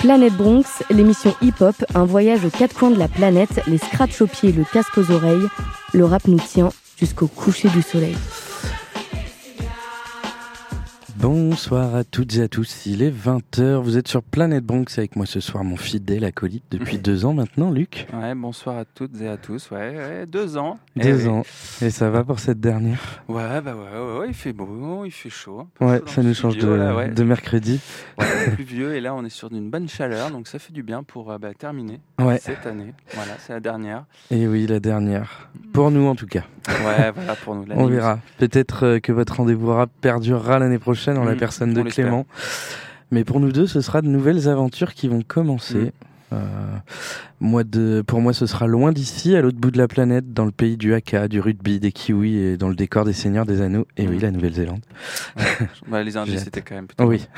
Planète Bronx, l'émission hip-hop, un voyage aux quatre coins de la planète, les scratchs aux pieds, le casque aux oreilles. Le rap nous tient jusqu'au coucher du soleil. Bonsoir à toutes et à tous, il est 20h, vous êtes sur Planète Bronx avec moi ce soir, mon fidèle acolyte depuis 2 ans maintenant, Luc. Ouais, bonsoir à toutes et à tous, ouais 2 ans. 2 ans, et ça va pour cette dernière? Ouais, il fait beau, il fait chaud. Ouais, chaud ça nous change de mercredi. Ouais, pluvieux, et là on est sur une bonne chaleur, donc ça fait du bien pour terminer cette année. Voilà, c'est la dernière. Et oui, la dernière, pour nous en tout cas. Ouais, voilà, pour nous. On verra, peut-être que votre rendez-vous rap perdurera l'année prochaine en la personne de Clément. Mais pour nous deux, ce sera de nouvelles aventures qui vont commencer. Pour moi, ce sera loin d'ici, à l'autre bout de la planète, dans le pays du haka, du rugby, des kiwis et dans le décor des Seigneurs des Anneaux. Et oui, la Nouvelle-Zélande. Les Indiens, c'était quand même plutôt... Oui.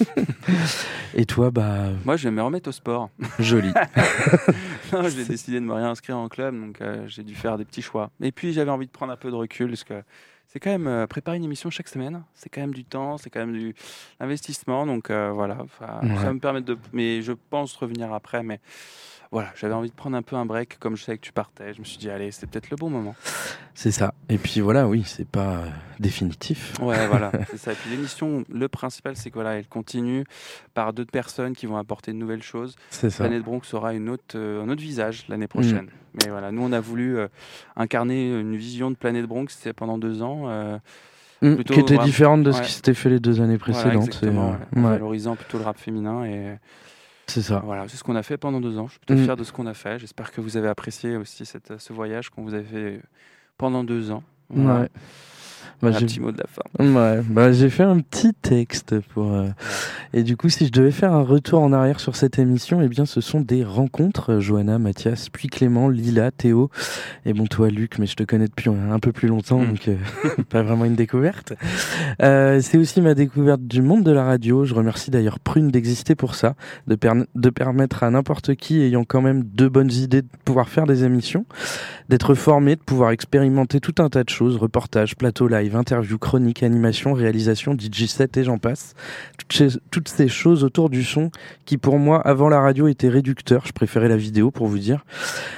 Et toi, Moi, je vais me remettre au sport. Joli. Non, j'ai décidé de me réinscrire en club, donc j'ai dû faire des petits choix. Et puis, j'avais envie de prendre un peu de recul, parce que c'est quand même préparer une émission chaque semaine, c'est quand même du temps, c'est quand même du investissement, donc voilà, ça va me permettre de... Mais je pense revenir après, mais voilà, j'avais envie de prendre un peu un break, comme je sais que tu partais, je me suis dit, allez, c'est peut-être le bon moment. C'est ça, et puis voilà, oui, c'est pas définitif. Ouais, voilà, c'est ça, et puis l'émission, le principal, c'est que voilà, elle continue par d'autres personnes qui vont apporter de nouvelles choses. C'est ça. Planète Bronx aura un autre visage l'année prochaine. Mais voilà, nous on a voulu incarner une vision de Planète Bronx, c'était pendant 2 ans. Qui était différente de ce qui s'était fait les 2 années précédentes. Voilà, valorisant plutôt le rap féminin. Et c'est ça. Voilà, c'est ce qu'on a fait pendant 2 ans. Je suis plutôt fier de ce qu'on a fait. J'espère que vous avez apprécié aussi ce voyage qu'on vous a fait pendant 2 ans. Voilà. Ouais. Un petit mot de la fin. Ouais, j'ai fait un petit texte pour. Et du coup, si je devais faire un retour en arrière sur cette émission, eh bien, ce sont des rencontres. Johanna, Mathias, puis Clément, Lila, Théo. Et bon, toi, Luc, mais je te connais depuis un peu plus longtemps, donc pas vraiment une découverte. C'est aussi ma découverte du monde de la radio. Je remercie d'ailleurs Prune d'exister pour ça, de permettre à n'importe qui ayant quand même 2 bonnes idées de pouvoir faire des émissions, d'être formé, de pouvoir expérimenter tout un tas de choses, reportages, plateaux live, interviews, chroniques, animation, réalisation, DJ set et j'en passe. Toutes ces choses autour du son qui pour moi avant la radio étaient réducteurs. Je préférais la vidéo pour vous dire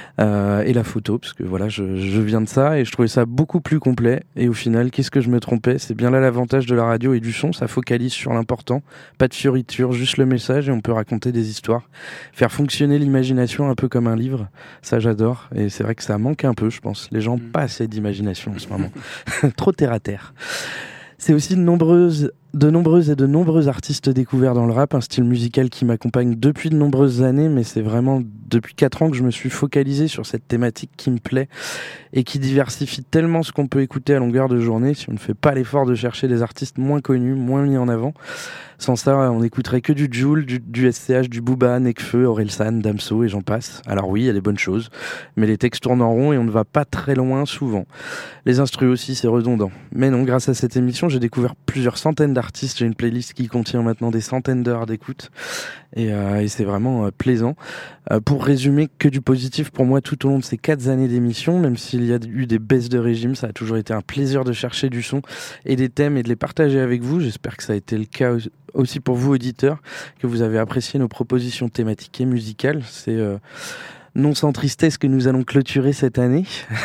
et la photo parce que voilà je viens de ça et je trouvais ça beaucoup plus complet et au final qu'est-ce que je me trompais, c'est bien là l'avantage de la radio et du son, ça focalise sur l'important, pas de fioriture, juste le message et on peut raconter des histoires, faire fonctionner l'imagination un peu comme un livre, ça j'adore et c'est vrai que ça manque un peu je pense, les gens n'ont pas assez d'imagination en ce moment, trop terre à terre. C'est aussi de nombreux artistes découverts dans le rap, un style musical qui m'accompagne depuis de nombreuses années, mais c'est vraiment depuis 4 ans que je me suis focalisé sur cette thématique qui me plaît et qui diversifie tellement ce qu'on peut écouter à longueur de journée si on ne fait pas l'effort de chercher des artistes moins connus, moins mis en avant. Sans ça, on n'écouterait que du Jul, du SCH, du Booba, Nekfeu, Orelsan, Damso et j'en passe. Alors oui, il y a des bonnes choses, mais les textes tournent en rond et on ne va pas très loin souvent. Les instrus aussi, c'est redondant. Mais non, grâce à cette émission, j'ai découvert plusieurs centaines d'artistes. J'ai une playlist qui contient maintenant des centaines d'heures d'écoute et c'est vraiment plaisant. Pour résumer, que du positif pour moi tout au long de ces 4 années d'émission, même s'il y a eu des baisses de régime, ça a toujours été un plaisir de chercher du son et des thèmes et de les partager avec vous. J'espère que ça a été le cas aussi pour vous auditeurs, que vous avez apprécié nos propositions thématiques et musicales. C'est non sans tristesse que nous allons clôturer cette année.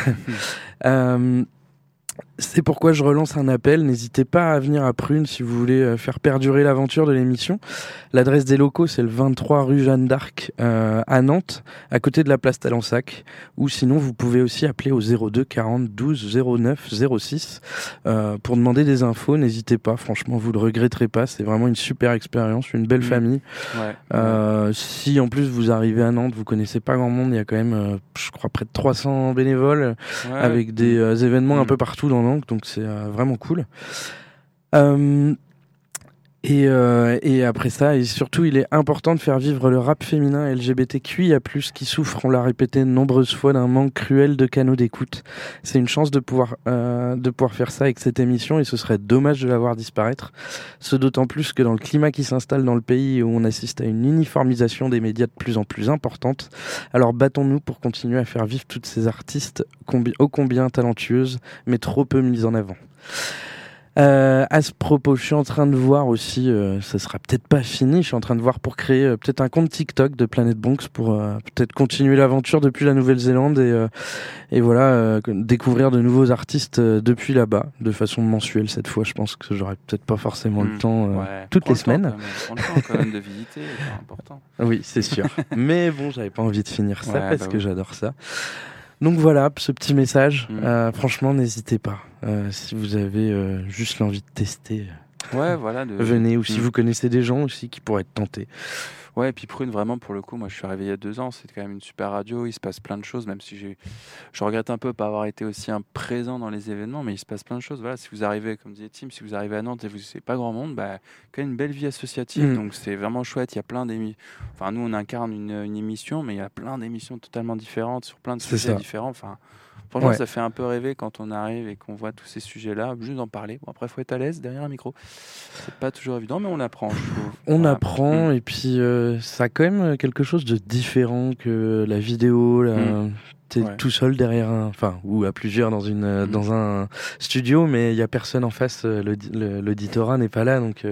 C'est pourquoi je relance un appel. N'hésitez pas à venir à Prune si vous voulez faire perdurer l'aventure de l'émission. L'adresse des locaux, c'est le 23 rue Jeanne d'Arc à Nantes, à côté de la place Talensac. Ou sinon, vous pouvez aussi appeler au 02 40 12 09 06 pour demander des infos. N'hésitez pas, franchement, vous le regretterez pas. C'est vraiment une super expérience, une belle famille. Si en plus vous arrivez à Nantes, vous connaissez pas grand monde, il y a quand même, je crois, près de 300 bénévoles avec des événements un peu partout dans Nantes, donc c'est vraiment cool. Et après ça, et surtout, il est important de faire vivre le rap féminin LGBTQIA+, qui souffre, on l'a répété de nombreuses fois, d'un manque cruel de canaux d'écoute. C'est une chance de pouvoir faire ça avec cette émission, et ce serait dommage de la voir disparaître. Ce d'autant plus que dans le climat qui s'installe dans le pays, où on assiste à une uniformisation des médias de plus en plus importante, alors battons-nous pour continuer à faire vivre toutes ces artistes ô combien talentueuses, mais trop peu mises en avant. À ce propos, je suis en train de voir aussi, ça sera peut-être pas fini, je suis en train de voir pour créer peut-être un compte TikTok de Planet Bonks pour peut-être continuer l'aventure depuis la Nouvelle-Zélande et voilà, découvrir de nouveaux artistes depuis là-bas, de façon mensuelle cette fois. Je pense que j'aurai peut-être pas forcément le temps toutes les semaines. Prends le temps quand même de visiter, c'est important. Oui, c'est sûr. Mais bon, j'avais pas envie de finir ça parce que j'adore ça. Donc voilà, ce petit message. Franchement, n'hésitez pas. Si vous avez juste l'envie de tester, venez. Ou si vous connaissez des gens aussi qui pourraient être tentés. Ouais, et puis Prune, vraiment, pour le coup, moi je suis arrivé il y a 2 ans, c'est quand même une super radio, il se passe plein de choses, même si je regrette un peu pas avoir été aussi présent dans les événements, mais il se passe plein de choses. Voilà, si vous arrivez, comme disait Tim, si vous arrivez à Nantes et vous n'avez pas grand monde, quand même une belle vie associative, donc c'est vraiment chouette. Il y a plein d'émissions. Enfin, nous on incarne une émission, mais il y a plein d'émissions totalement différentes sur plein de sujets différents. Enfin, franchement, ça fait un peu rêver quand on arrive et qu'on voit tous ces sujets-là, juste d'en parler. Bon, après, il faut être à l'aise derrière un micro. C'est pas toujours évident, mais on apprend, je trouve. On apprend, et puis ça a quand même quelque chose de différent que la vidéo. T'es tout seul derrière ou à plusieurs dans un studio, mais il y a personne en face. L'auditorat n'est pas là, donc.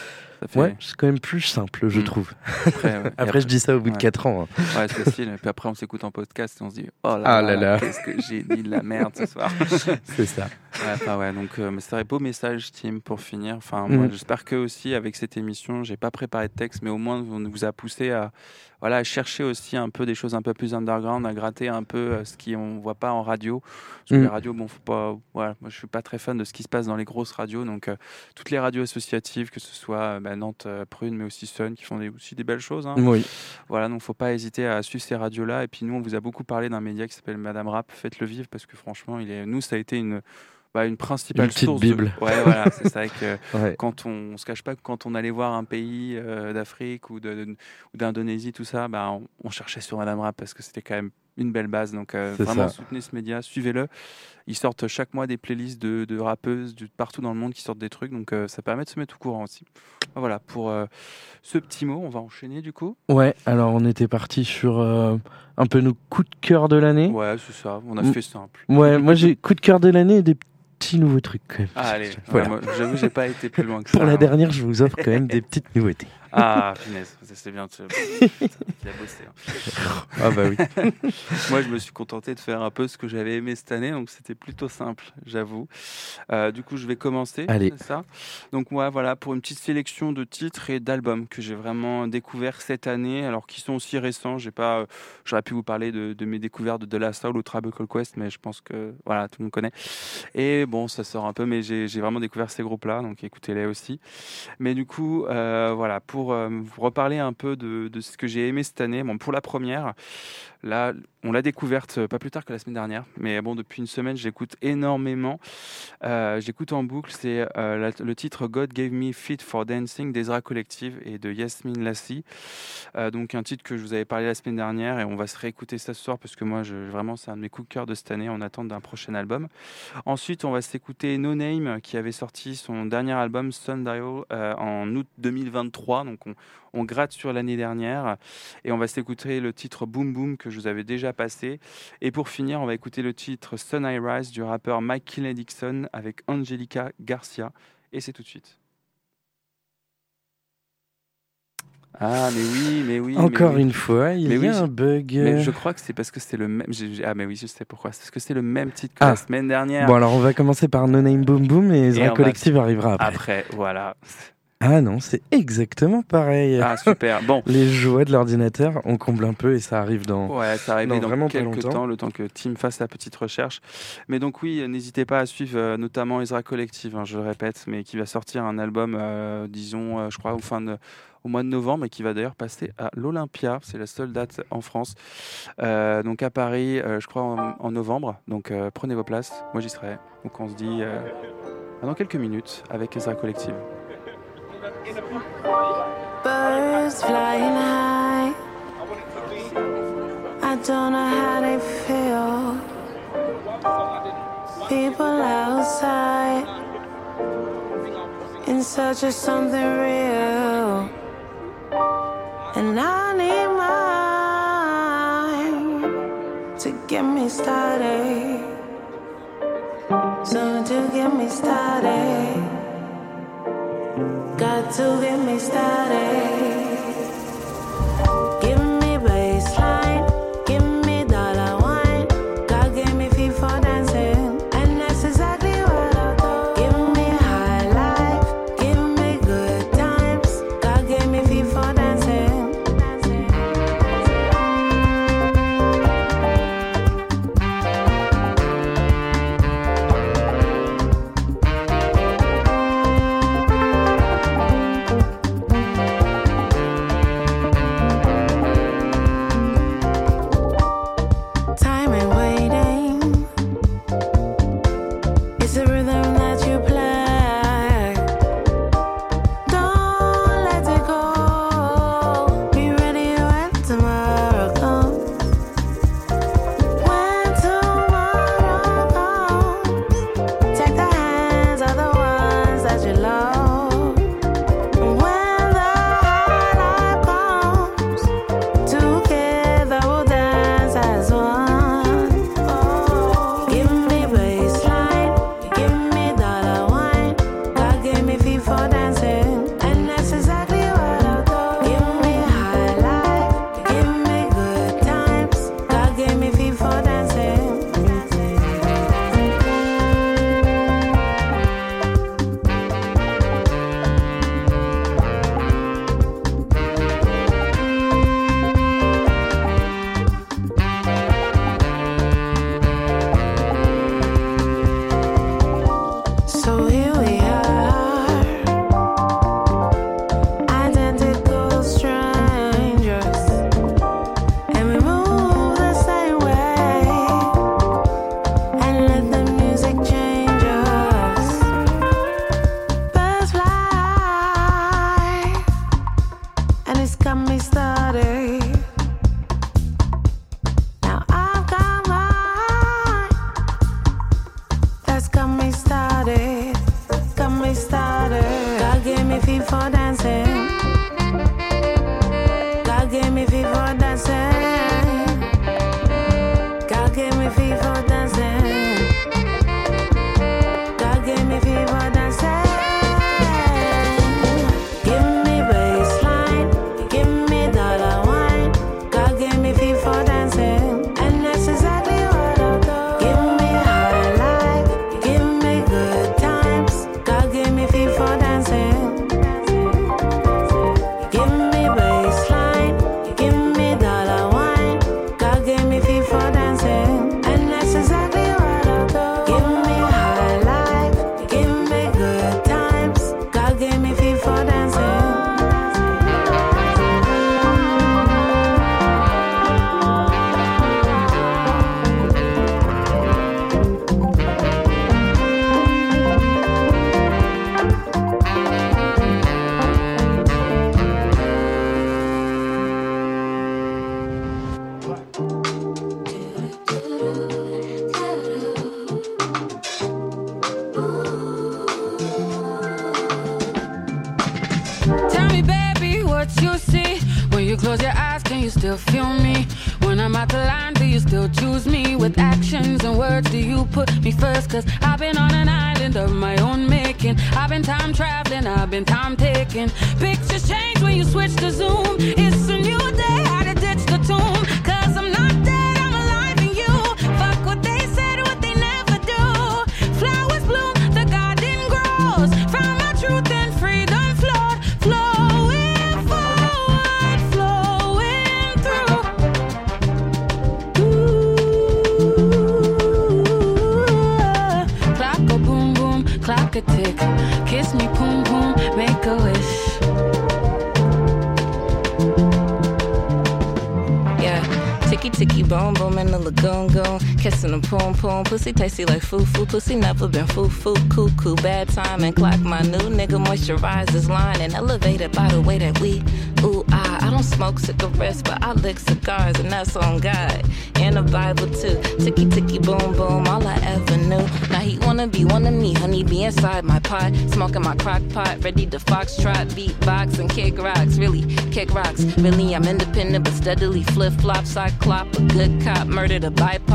C'est quand même plus simple, je trouve. Après, je dis ça au bout de 4 ans. Ouais, c'est facile. Et puis après, on s'écoute en podcast et on se dit oh là là, qu'est-ce que j'ai dit de la merde ce soir. C'est ça. Donc, c'est un beau message, Tim, pour finir. Enfin, moi, j'espère que aussi, avec cette émission, j'ai pas préparé de texte, mais au moins, on vous a poussé à chercher aussi un peu des choses un peu plus underground, à gratter un peu ce qu'on voit pas en radio. Parce que les radios, faut pas. Moi, je suis pas très fan de ce qui se passe dans les grosses radios. Donc, toutes les radios associatives, que ce soit Nantes, Prune, mais aussi Sun, qui font aussi des belles choses. Hein. Oui. Voilà, donc faut pas hésiter à suivre ces radios-là. Et puis nous, on vous a beaucoup parlé d'un média qui s'appelle Madame Rap. Faites-le vivre parce que franchement, nous, ça a été une principale source. Bible. C'est ça que quand on se cache pas que quand on allait voir un pays d'Afrique ou d'Indonésie, tout ça, on cherchait sur Madame Rap parce que c'était quand même une belle base. Donc vraiment soutenez ce média, suivez-le. Ils sortent chaque mois des playlists de rappeuses de partout dans le monde qui sortent des trucs, donc ça permet de se mettre au courant aussi. Voilà pour ce petit mot. On va enchaîner du coup. Ouais, alors on était parti sur un peu nos coups de cœur de l'année. Ouais, c'est ça. On a fait simple. Ouais, moi j'ai coup de cœur de l'année et des petits nouveaux trucs quand même. Allez, moi, j'avoue, j'ai pas été plus loin que ça. Pour la dernière, hein. Je vous offre quand même des petites nouveautés. Ah, finesse, c'est bien. Tu as bossé. Hein. Ah bah oui. Moi, je me suis contenté de faire un peu ce que j'avais aimé cette année, donc c'était plutôt simple, j'avoue. Du coup, je vais commencer. Allez. C'est ça. Donc moi, voilà, pour une petite sélection de titres et d'albums que j'ai vraiment découvert cette année, alors qui sont aussi récents. J'aurais pu vous parler de mes découvertes de De La Soul ou Tribe Called Quest, mais je pense que voilà, tout le monde connaît. Et bon, ça sort un peu, mais j'ai vraiment découvert ces groupes-là, donc écoutez-les aussi. Mais du coup, voilà, pour vous reparler un peu de ce que j'ai aimé cette année. Bon, pour la première, là, on l'a découverte pas plus tard que la semaine dernière, mais bon, depuis une semaine, j'écoute énormément. J'écoute en boucle, c'est le titre God Gave Me Feet for Dancing d'Ezra Collective et de Yasmine Lassi. Donc un titre que je vous avais parlé la semaine dernière et on va se réécouter ça ce soir parce que moi, vraiment, c'est un de mes coups de cœur de cette année en attente d'un prochain album. Ensuite, on va s'écouter No Name qui avait sorti son dernier album Sundial en août 2023. Donc on gratte sur l'année dernière et on va s'écouter le titre Boom Boom que je vous avais déjà passé. Et pour finir, on va écouter le titre Sun I Rise du rappeur Mike Kinley Dixon avec Angelica Garcia. Et c'est tout de suite. Ah, mais oui. Encore une fois, il y a un bug. Mais je crois que c'est parce que c'est le même. Ah, mais oui, je sais pourquoi. C'est parce que c'est le même titre que la semaine dernière. Bon, alors on va commencer par No Name Boom Boom et Ezra Collective arrivera après. Après, voilà. Ah non, c'est exactement pareil. Ah, super. Bon. Les joies de l'ordinateur, on comble un peu et ça arrive dans dans quelques temps, le temps que Tim fasse sa petite recherche. Mais donc oui, n'hésitez pas à suivre notamment Ezra Collective, je le répète, mais qui va sortir un album, disons, je crois, au mois de novembre et qui va d'ailleurs passer à l'Olympia. C'est la seule date en France. Donc à Paris, je crois, en novembre. Donc prenez vos places. Moi, j'y serai. Donc on se dit dans quelques minutes avec Ezra Collective. Birds flying high, I don't know how they feel. People outside in search of something real, and I need mine to get me started, something to get me started. to get me started. Give me baseline, give me dollar wine. God gave me feet for dancing, and that's exactly what I do. Give me high life, give me good times. God gave me feet for dancing. Time and waiting. It's the rhythm that you play. Don't let it go. Be ready when tomorrow comes. When tomorrow comes, take the hands of the ones that you love. When the high life comes, together we'll dance as one. Give me baseline, give me dollar wine. God gave me feet for dancing, and that's exactly what I'll do. Give me high life, give me good times. God gave me feet for dancing. So here we are, identical strangers, and we move the same way, and let the music change us. Birds fly, and it's got me started. Now I've got mine. That's got me started, got me started. God gave me feet for dancing. God gave me feet for dancing. God gave me feet for dancing. God gave me feet for dancing. Give me baseline, give me dollar wine. God gave me feet for dancing, and that's exactly what I'll do. Give me high life, give me good times. God gave me feet for dancing. Give me baseline, give me dollar wine. God gave me feet for dancing, and that's exactly what I'll do. Give me high life, give me good times. God gave me feet for dancing. Tell me, baby, what you see. When you close your eyes, can you still feel me? When I'm out the line, do you still choose me? With actions and words, do you put me first? Cause I've been on an island of my own making. I've been time traveling, I've been time taking. Pictures change when you switch to Zoom. It's a new day, how to ditch the tomb. Cause I'm not dead, I'm alive in you. Fuck what they said, what they never do. Flowers bloom, the garden grows. Found my truth and freedom flowed. Flowing forward, flowing through. Clock a boom boom, clock a tick. Kiss me, boom boom, make a wish. Ticky ticky boom boom in the lagoon goon. Kissing the poom poom. Pussy tasty like foo foo. Pussy never been foo foo. Cuckoo bad time and clock. My new nigga moisturizes line and elevated by the way that we. Ooh I don't smoke cigarettes but I lick cigars and that's on God. And the Bible too. Ticky ticky boom boom. All I ever knew. Now he wanna be one of me. Honey be inside my pot. Smoking my crock pot. Ready to foxtrot. Beatbox and kick rocks. Really kick rocks. Really I'm independent but steadily flip flops. I clop a good cop. Murdered a BIPOC.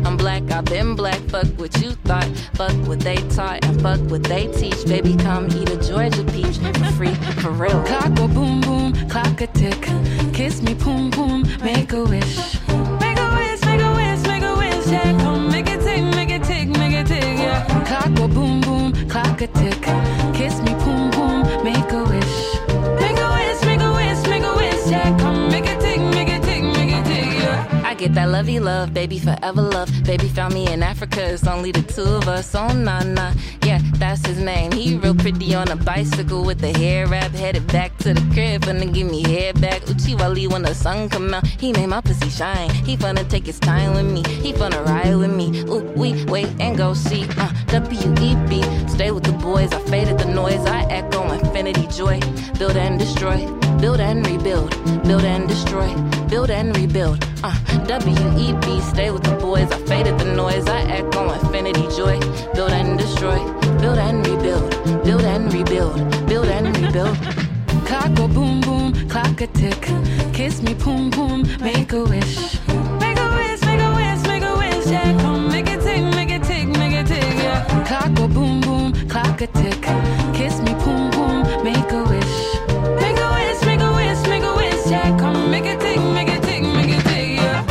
I'm black, I've been black. Fuck what you thought, fuck what they taught, and fuck what they teach. Baby, come eat a Georgia peach for free, for real. Clock go boom boom, clock a tick. Kiss me, boom boom, make a wish. Make a wish, make a wish, make a wish. Yeah, come make it tick, make it tick, make it tick. Yeah. Clock go boom boom, clock a tick. Kiss me, boom boom, make a wish. Make a wish, make a wish, make a wish. Yeah, come make it tick, make it tick, make it tick. Yeah. I get that lovey love, baby, forever love. Baby found me in Africa, it's only the two of us. Oh, nah, nah, yeah, that's his name. He real pretty on a bicycle with the hair wrap. Headed back to the crib, finna give me head back. Uchiwali when the sun come out, he made my pussy shine. He finna take his time with me, he finna ride with me. Ooh, we wait and go see, W-E-B. Stay with the boys, I faded the noise. I echo infinity joy. Build and destroy, build and rebuild. Build and destroy, build and rebuild. W-E-B, stay with the boys. I faded the noise, I echo infinity joy. Build and destroy, build and rebuild. Build and rebuild, build and rebuild. Clock go boom boom, clock a tick. Kiss me, boom boom, make a wish. Make a wish, make a wish, make a wish. Yeah, come make it tick, make it tick, make it tick. Yeah. Clock go boom boom, clock a tick. Kiss me, boom boom, make a wish. Make a wish, make a wish, make a wish. Yeah, come make it tick, make it tick, make it tick. Yeah.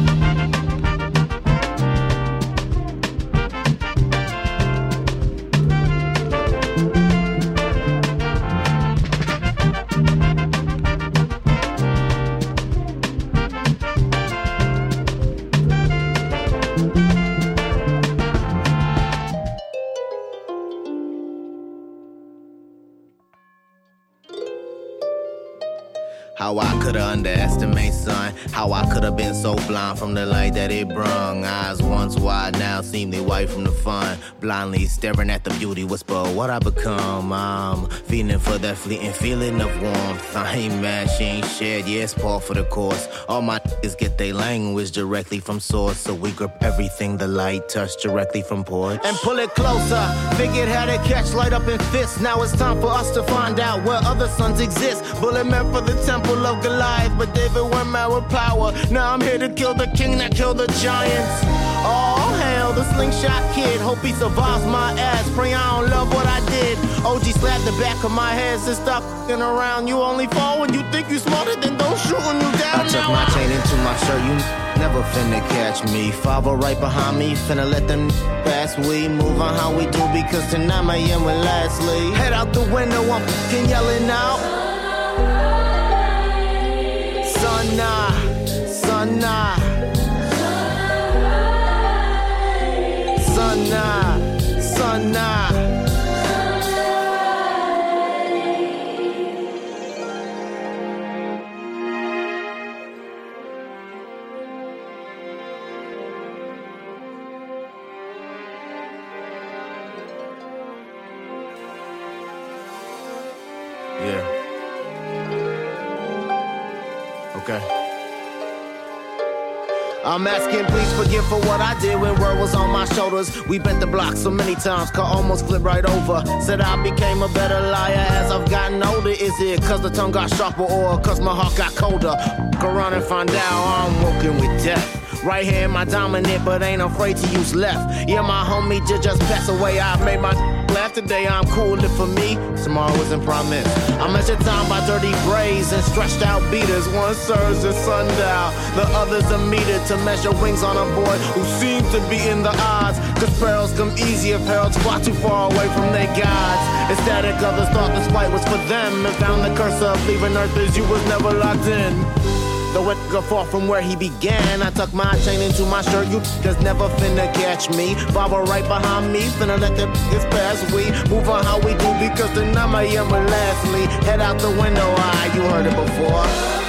How I coulda underestimated, son. How I coulda been so blind from the light that it brung. Eyes once wide, now seem they white from the fun. Blindly staring at the beauty, whisper what I become. I'm feeling for that fleeting feeling of warmth. I ain't mad, she ain't shared, yes, par for the course. All my niggas get their language directly from source. So we grip everything the light touch directly from porch. And pull it closer, figured how to catch light up in fists. Now it's time for us to find out where other suns exist. Bullet meant for the temple of Goliath, but David went mad with power. Now I'm here to kill the king that killed the giants. Oh hell, the slingshot kid. Hope he survives my ass. Pray I don't love what I did. OG slapped the back of my head. So stop f***ing around. You only fall when you think you smarter, then don't shoot when you down. I took my chain into my shirt. You never finna catch me. 5 right behind me. Finna let them pass. We move on how we do because tonight my end with lastly. Head out the window, I'm f***ing yelling out. Sunna, sunna, sunna, sunna. Yeah. Okay. I'm asking please forgive for what I did when word was on my shoulders. We bent the block so many times, car almost flipped right over. Said I became a better liar as I've gotten older. Is it cause the tongue got sharper or cause my heart got colder? Go around and find out I'm walking with death. Right here in my dominant, but ain't afraid to use left. Yeah, my homie just passed away. I made my laugh today. I'm cool if for me. Tomorrow isn't promised. I measure time by dirty braids and stretched out beaters. One serves at sundown, the other's a meter to measure wings on a boy who seems to be in the odds. Cause perils come easy if heralds fly too far away from their gods. Ecstatic others thought this fight was for them and found the curse of leaving earth as you was never locked in. Though it go far from where he began, I tuck my chain into my shirt. You just never finna catch me. Baba right behind me, finna let the biggest pass. We move on how we do because tonight my young will lastly. Head out the window, you heard it before.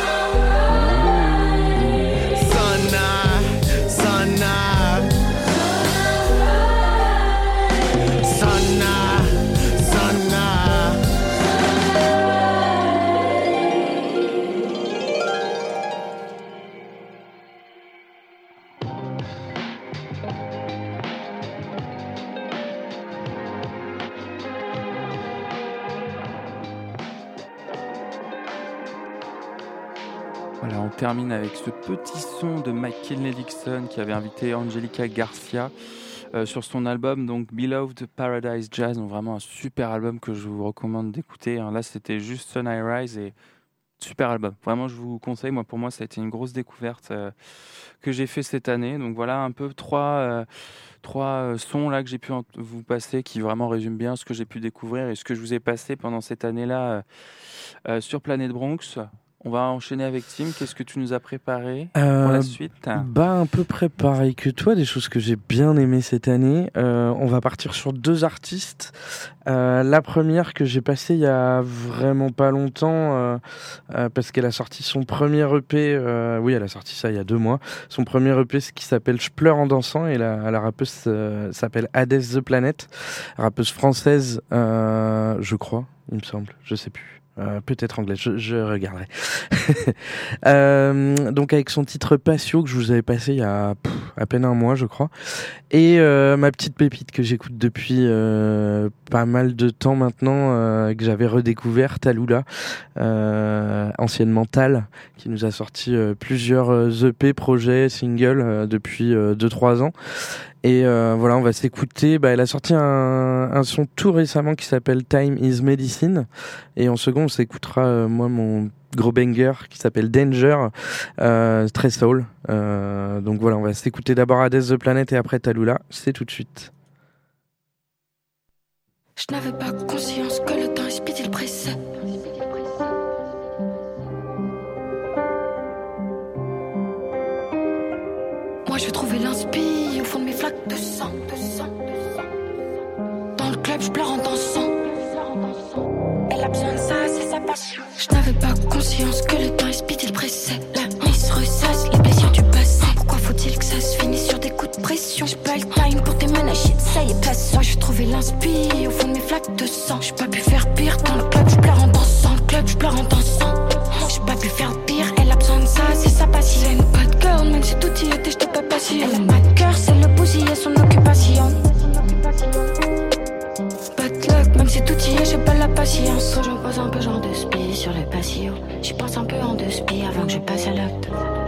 Sunna, sunna, sunna, sunna. Voilà, on termine avec ce petit son de Mike Kinley-Dixon qui avait invité Angelica Garcia sur son album donc Beloved Paradise Jazz, donc vraiment un super album que je vous recommande d'écouter. Là, c'était juste Sun I Rise et super album. Vraiment, je vous conseille. Pour moi, ça a été une grosse découverte que j'ai fait cette année. Donc voilà, un peu trois sons là que j'ai pu vous passer qui vraiment résument bien ce que j'ai pu découvrir et ce que je vous ai passé pendant cette année-là sur Planète Bronx. On va enchaîner avec Tim. Qu'est-ce que tu nous as préparé pour la suite ? Un peu près pareil que toi, des choses que j'ai bien aimées cette année. On va partir sur 2 artistes. La première que j'ai passée il y a vraiment pas longtemps, parce qu'elle a sorti son premier EP. Oui, elle a sorti ça il y a 2 mois. Son premier EP, ce qui s'appelle Je pleure en dansant, et la rappeuse s'appelle Hades the Planet, rappeuse française, je crois, il me semble, je sais plus. Peut-être anglais, je regarderai. Donc avec son titre Patio que je vous avais passé il y a à peine 1 mois je crois, et ma petite pépite que j'écoute depuis pas mal de temps maintenant, que j'avais redécouvert, Talula, anciennement Tal, qui nous a sorti plusieurs EP, projets, singles depuis 2-3 ans. Et voilà, on va s'écouter. Elle a sorti un son tout récemment qui s'appelle Time is Medicine. Et en second, on s'écoutera mon gros banger qui s'appelle Danger, très soul. Donc voilà, on va s'écouter d'abord Hades the Planet et après Talula. C'est tout de suite. Je n'avais pas conscience que le temps est speed, il pressait. Moi je trouvais l'inspi au fond de mes flaques de sang. Dans le club je pleure en dansant. Elle a besoin de ça, c'est sa passion. Je n'avais pas conscience que le temps est speed, il pressait. La mise ressasse les blessures du passé. Pourquoi faut-il que ça se finisse sur des coups de pression? J'ai pas le time pour tes menaces, shit, ça y est, passe. Moi je trouvais l'inspi au fond de mes flaques de sang. J'ai pas pu faire pire dans le club, je pleure en dansant. Club, je pleure en dansant. J'ai pas pu faire pire, elle a besoin de ça, c'est sa passion. Elle n'a pas de girl, même si tout y était, j'étais pas patient. Elle a pas de cœur, c'est le bousiller et son occupation. Bad luck, même si tout y est, j'ai pas la patience. Quand je me pose un peu genre de spi sur le patio, j'y pense un peu en 2 spi avant que je passe à l'acte.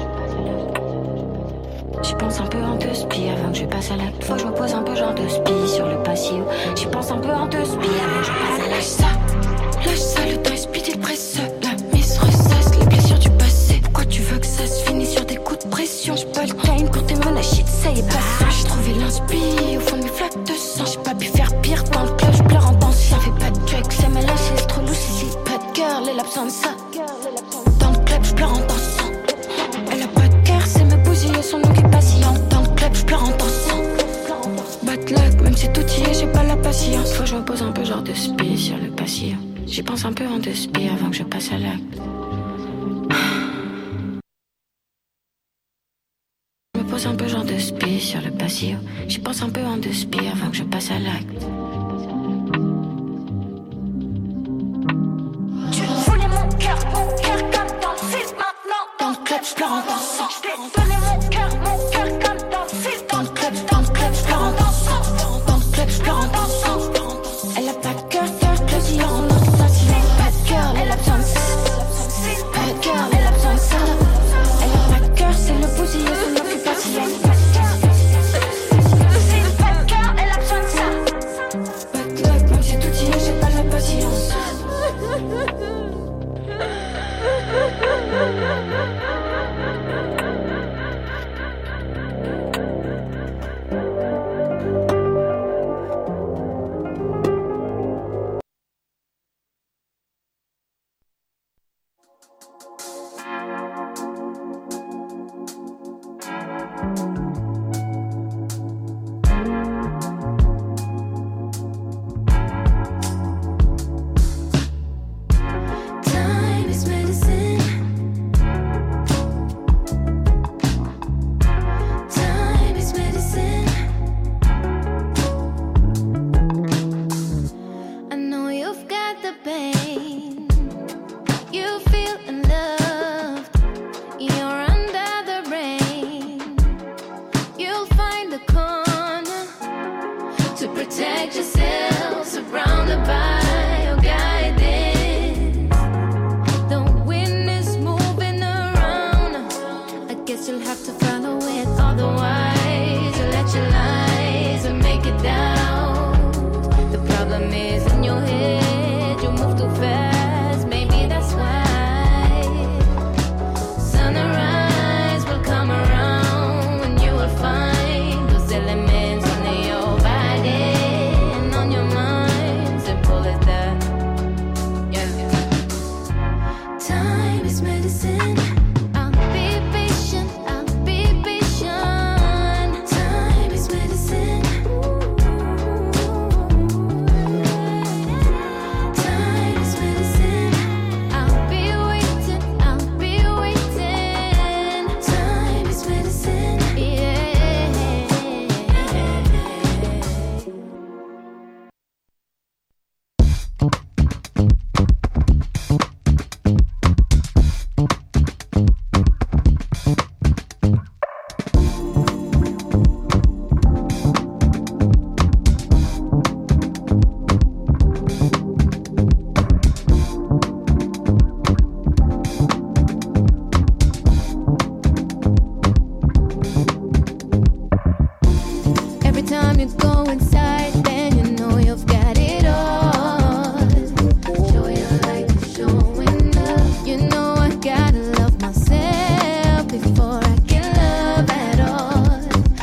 J'y pense un peu en 2 spi avant que je passe à l'acte. Faut que je me pose un peu genre de spi sur le patio. J'y pense un peu en 2 spi avant que je passe à l'acte. Lâche ça, le temps est speed, il presse. La mise ressasse les blessures du passé. Pourquoi tu veux que ça se finisse sur des coups de pression? J'ai pas le time pour tes menaces, shit, ça y est, passé. J'ai trouvé l'inspi au fond de mes flaques de sang. J'ai pas pu faire pire dans le club, je pleure en dansant. Fais pas de drugs, c'est ma lâche, c'est trop loose ici. Pas de girl, elle a besoin de ça. Dans le club, je pleure en dansant. Elle a pas de cœur, c'est me bousiller son occupation. Dans le club, je pleure en dansant. Bad luck, même si tout y est, j'ai pas la patience. Faut que je me pose un peu genre de spi sur le patio. J'y pense un peu en 2 spi avant que je passe à l'acte. Je me pose un peu genre de spi sur le patio. J'y pense un peu en 2 spi avant que je passe à l'acte. Tu voulais mon cœur comme dans le film maintenant. Dans le club, je pleure en dansant. Je t'ai donné mon cœur comme dans le film. Dans le club, je pleure en dansant. Dans le club, je pleure en dansant. Elle a pas de cœur, plaisir en dansant. Pas de cœur, elle a besoin de ça. Pas de cœur, elle a besoin de ça. Elle a pas de cœur, c'est le bousiller, son occupation. Pas de cœur, elle a besoin de ça. Pas de luck, même si tout y est, j'ai pas la patience. Otherwise, you'll have to follow it. Otherwise, you'll let your lies and make it down. The problem is in your head, you move too fast. Maybe that's why. Sunrise will come around and you will find those elements under your body and on your mind. Simple as that. Yeah. Time is medicine. I'll be patient. I'll be patient. Time is medicine. Time is medicine. I'll be waiting. I'll be waiting. Time is medicine. Yeah. Every time you go inside, then you know you've got it all. Show your light, showing up. You know I gotta love myself before I can love at all.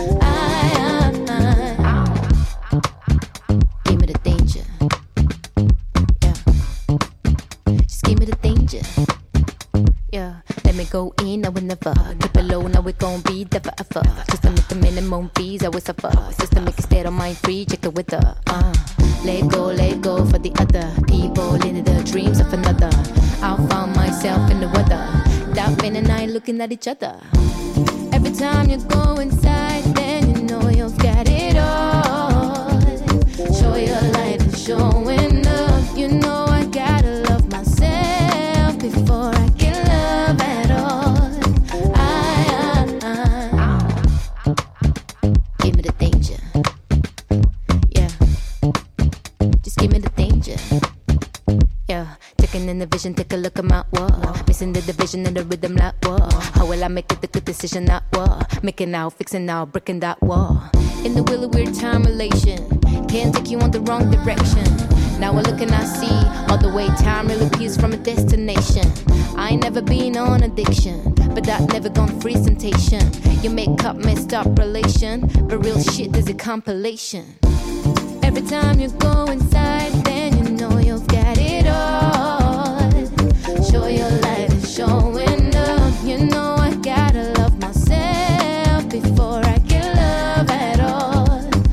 Give me the danger. Yeah. Just give me the danger. Yeah, let me go in, I will never keep it low, now we gon' be the forever. Just to make the minimum fees, I will suffer. Just to make it state of mind free, check the weather. Let go for the other people in the dreams of another. I'll find myself in the weather. Daphne and I looking at each other. Every time you go inside, then you know you've got it all. Show your light and showing up. You know I gotta love myself before I can love at all. Give me the danger. Yeah. Just give me the danger. Yeah. Taking in the vision, take a look at my wall. Missing the division and the rhythm like wall. How will I make it the good decision that wall? Making out, fixing out, breaking that wall. In the really weird time relation, can't take you on the wrong direction. Now I look and I see all the way time really peels from a destination. I ain't never been on addiction, but that never gone free temptation. You make up messed up relation, but real shit is a compilation. Every time you go inside, then you know you've got it all. Show your light and showing up. You know I gotta love myself before I can love at all.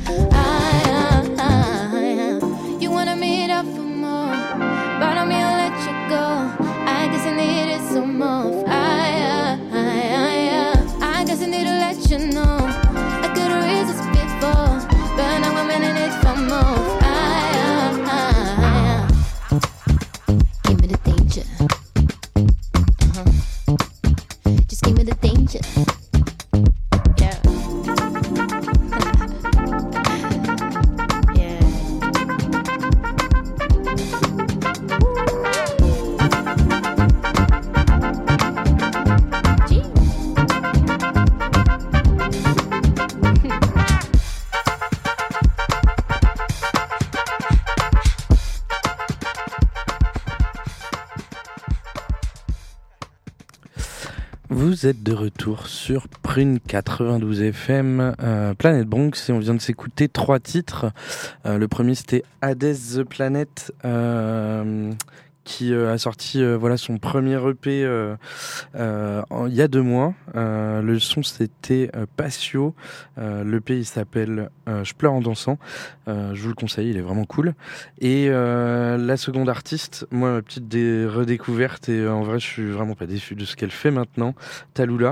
You wanna meet up for more, but I'm gonna let you go. I guess I needed some more. I guess I need to let you know I could resist before, but now I'm in it for more. Give me the danger. Just give me the danger. Yeah. Yeah. Vous êtes de retour sur Prune 92 FM, Planète Bronx, et on vient de s'écouter 3 titres. Le premier c'était Hades the Planet, qui a sorti voilà son premier EP il y a 2 mois. Le son c'était Patio. L'EP il s'appelle Je pleure en dansant. Je vous le conseille, il est vraiment cool. Et la seconde artiste, moi ma petite redécouverte, et en vrai je suis vraiment pas déçu de ce qu'elle fait maintenant, Tallulah.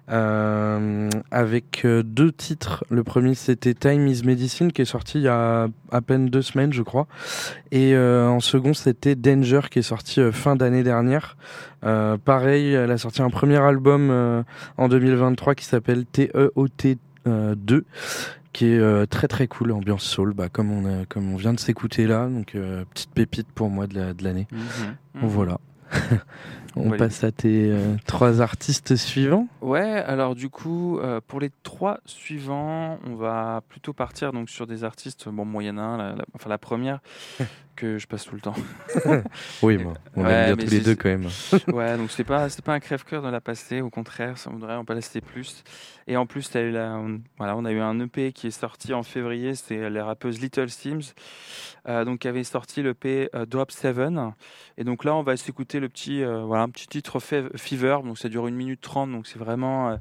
Avec 2 titres. Le premier c'était Time is Medicine, qui est sorti il y a à peine 2 semaines je crois, et en second c'était Danger, qui est sorti fin d'année dernière. Pareil, elle a sorti un premier album en 2023 qui s'appelle TEOT 2, qui est très très cool, ambiance soul, comme on vient de s'écouter là, donc petite pépite pour moi de l'année. Voilà. On passe à tes 3 artistes suivants. Ouais, alors du coup, pour les 3 suivants, on va plutôt partir donc sur des artistes, moyennant, la première que je passe tout le temps. Oui, bon, on aime bien tous les deux quand même. Ouais, donc c'est pas un crève-cœur de la passer, au contraire, ça voudrait en passer plus. Et en plus, on a eu un EP qui est sorti en février, c'est la rappeuse Little Sims, donc qui avait sorti l'EP Drop 7. Et donc là, on va s'écouter le petit, un petit titre Fever, donc ça dure 1 minute 30, donc c'est vraiment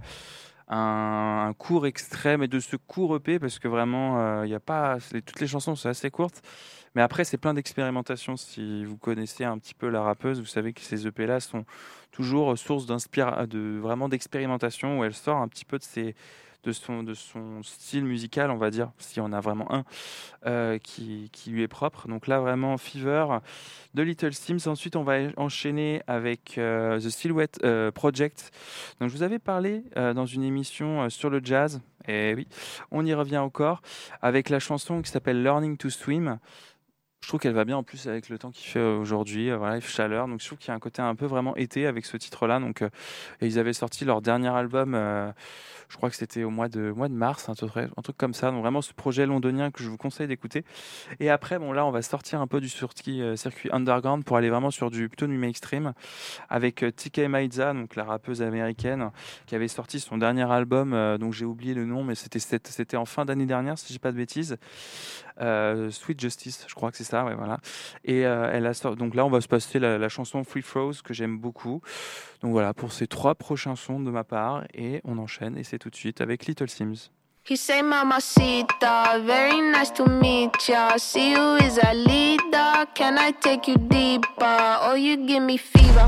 un court extrait, mais de ce court EP, parce que vraiment, il y a pas, toutes les chansons sont assez courtes. Mais après, c'est plein d'expérimentations. Si vous connaissez un petit peu la rappeuse, vous savez que ces EP-là sont toujours source vraiment d'expérimentation, où elle sort un petit peu de son style musical, on va dire, si on a vraiment un qui lui est propre. Donc là, vraiment, Fever de Little Sims. Ensuite, on va enchaîner avec The Silhouette Project. Donc, je vous avais parlé dans une émission sur le jazz. Et oui, on y revient encore, avec la chanson qui s'appelle Learning to Swim. Je trouve qu'elle va bien en plus avec le temps qu'il fait aujourd'hui, il fait chaleur, donc je trouve qu'il y a un côté un peu vraiment été avec ce titre-là. Donc, et ils avaient sorti leur dernier album, je crois que c'était au mois de mars, un truc comme ça. Donc vraiment ce projet londonien que je vous conseille d'écouter. Et après, là on va sortir un peu du circuit underground pour aller vraiment sur plutôt du mainstream avec TK Maidza, donc la rappeuse américaine qui avait sorti son dernier album, donc j'ai oublié le nom, mais c'était en fin d'année dernière si je dis pas de bêtises. Sweet Justice, je crois que c'est ça, ouais, voilà. Et donc là, on va se passer la chanson Free Throws que j'aime beaucoup. Donc voilà, pour ces 3 prochains sons de ma part, et on enchaîne, et c'est tout de suite avec Little Sims. He say, Mamacita, very nice to meet ya. See you is a leader. Can I take you deeper? Oh, you give me fever.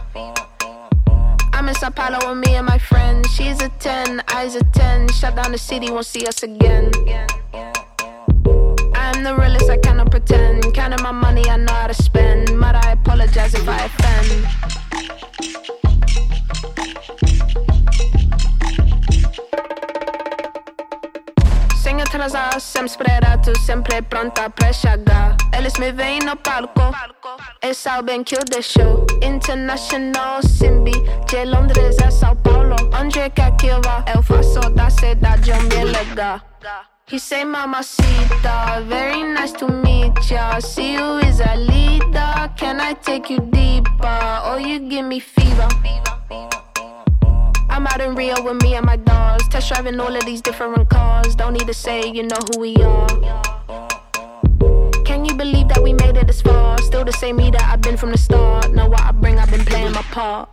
I'm in Sao Paulo with me and my friends. She's a 10, I's a 10. Shut down the city, won't see us again. I'm the realest, I cannot pretend. Counting my money, I know how to spend. Might I apologize if I offend? Atrasado, sempre era tu, sempre pronta pra chegar. Eles me veem no palco, eles sabem que eu deixo. International, Simbi, de Londres a São Paulo. Onde quer que eu vá, eu faço da cidade um bem legal. He say, Mamacita, very nice to meet ya. See you is a leader, can I take you deeper? Oh, you give me fever. I'm out in Rio with me and my dogs, test driving all of these different cars. Don't need to say, you know who we are. Can you believe that we made it this far? Still the same me that I've been from the start. Know what I bring, I've been playing my part.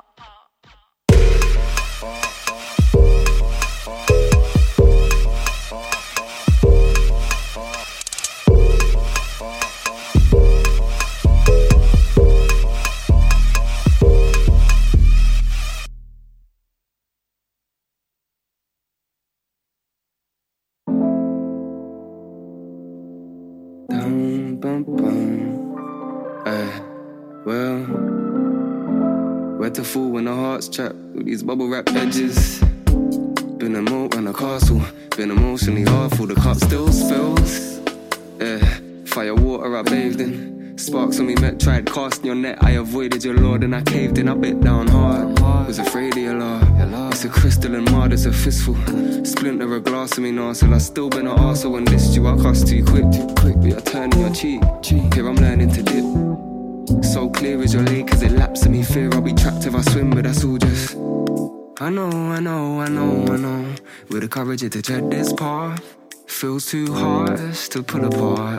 Well, where to fall when the heart's trapped with these bubble wrap edges. Been a moat round the castle, been emotionally hard for the cup still spills. Fire water I bathed in. Sparks when we met, tried casting your net. I avoided your lord and I caved in, I bit down hard. Was afraid of your law. It's a crystal and mud, it's a fistful. Splinter a glass of me now, so I still been an arsehole and dissed you. I cussed too quick, but you're turning your cheek. Here I'm learning to dip. So clear as your lake, cause it laps at me. Fear I'll be trapped if I swim, but that's all just I know. With the courage to tread this path, feels too harsh to pull apart.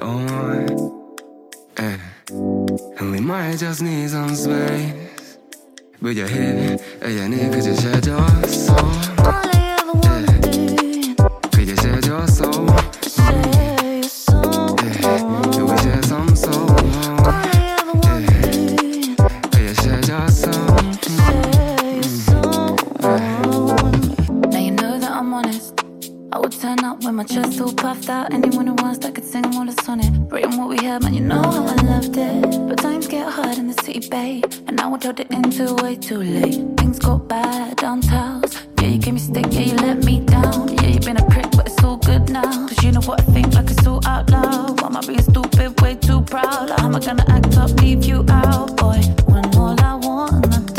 And we might just need some space. But you're here, and you're near, cause you shared your soul. All I ever wanted, cause you shared your soul. Share your soul. Yeah, we share some soul. All I ever wanted, cause you shared your soul. Share your soul. Now you know that I'm honest. I would turn up with my chest all puffed out. Anyone who wants that could sing all the sonnet. Written what we had, man, you know how I loved it. But times get hard in the city, babe. And now we held it into way too late. Things got bad down towels. Yeah, you gave me stick, yeah, you let me down. Yeah, you've been a prick, but it's all good now. Cause you know what I think, like it's all out loud. Why am I being stupid, way too proud? Like, how am I gonna act up, leave you out, boy? When all I want,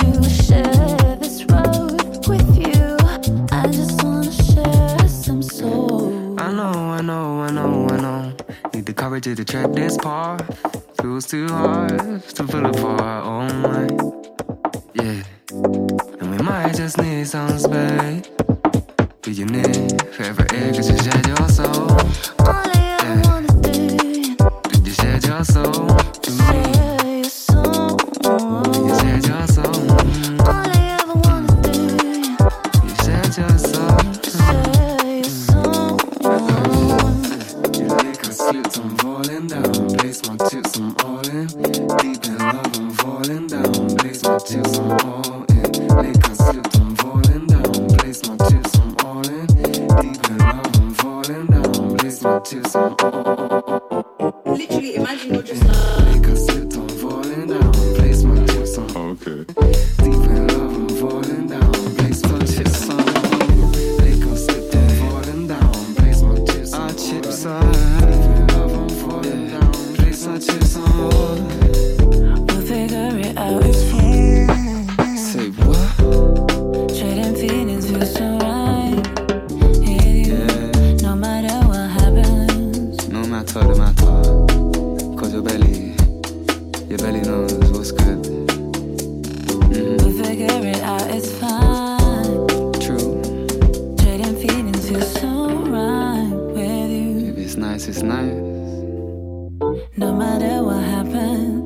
ready to tread this path. Feels too hard to pull apart, oh my. Yeah, and we might just need some space. Do you need forever air, cause you shed your soul? All I ever wanna do. Did you shed your soul to me? Share your soul. You shed your soul. All I ever wanna do. You shed your soul. Share your soul. You make us slip, I'm falling down. Place my chips, I'm all in. Deep in love, I'm falling down. Place my chips, I'm all in. Make us slip, I'm falling down. Place my chips, I'm all in. Deep in love, I'm falling down. Place my chips, I'm all in. Literally, imagine you're just like. Make us slip, I'm falling down. Place my chips, I'm okay. Deep in love, I'm falling down. Place my chips, I'm all in. Make us slip, I'm falling down. Place my chips, our chips are. Deep in love, I'm falling down. Place my chips, I'm all in. We'll figure it out, it's fine. Say what? Trading feelings feels so right. With you, no matter what happens. No matter the matter, cause your belly knows what's good. We'll figure it out, it's fine. True, Trading feelings feels so right with you. if it's nice, it's nice. No matter what happens.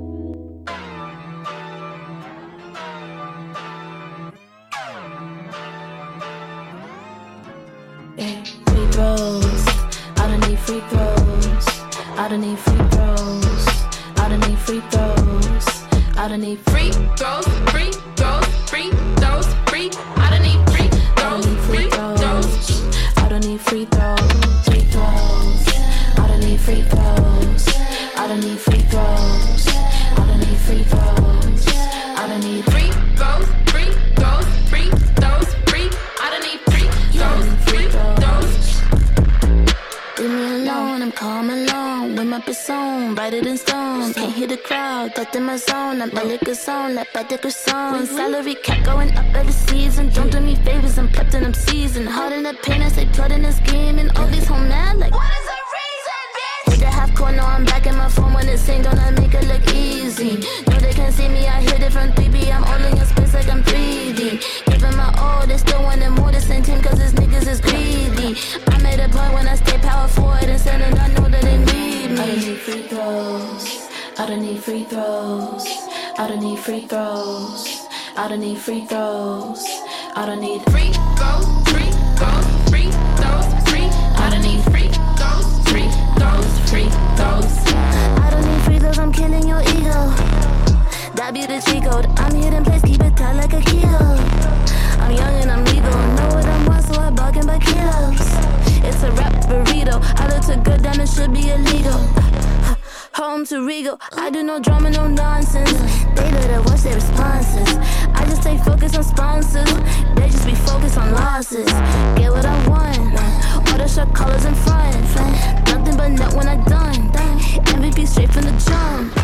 Free throws, I don't need free throws. I don't need free throws. I don't need free throws. I don't need free throws, free throws, free throws, free. I don't need free throws, free throws. I don't need free throws, free throws. I don't need free throws. I don't need free throws. I don't need free throws. I don't need free throws, free throws, free throws, free. I don't need free throws, free throws. Leave me alone, I'm calm alone. With my person, brighter than stone. Can't hear the crowd, got in my zone. I'm a liquor zone, like by the croissant. Salary cap going up every season. Don't do me favors, I'm prepped I'm seasoned. Hard in the pain, I say plotting and scheming. All these home mad, like what is the reason, bitch? Hit the half court, no, I'm back in my phone when it's sing. Gonna make it look easy. No, they can't see me, I hear it from 3B. I'm all in your space like I'm 3D. Giving my all, they still wanting more. The same team, cause this niggas is greedy. I made a point when I stay power forward and sending, I know that they need me. I don't need free throws. I don't need free throws. I don't need free throws. I don't need free throws. I don't need free throws, free throws, free throws, free. I don't need free throws, free throws, free throws. I don't need free throws, I'm killing your ego. That be the cheat code. I'm here in place, keep it tight like a kilo. I'm young and I'm legal. Know what I'm worth, so I bargain by kilos. It's a rap burrito. I look too good, then it should be illegal. Home to Regal. I do no drama, no nonsense. They better watch their responses. I just stay focused on sponsors. They just be focused on losses. Get what I want. All the shot colors in front. Nothing but net when I done. MVP straight from the jump.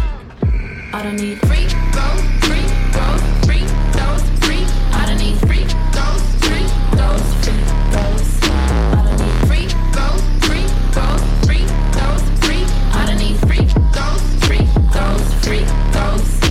I don't need free throws, free throws, free throws, free. I don't need free throws, free throws, free throws. I don't need free throws, free throws, free throws, free. I don't need free throws, free throws, free throws.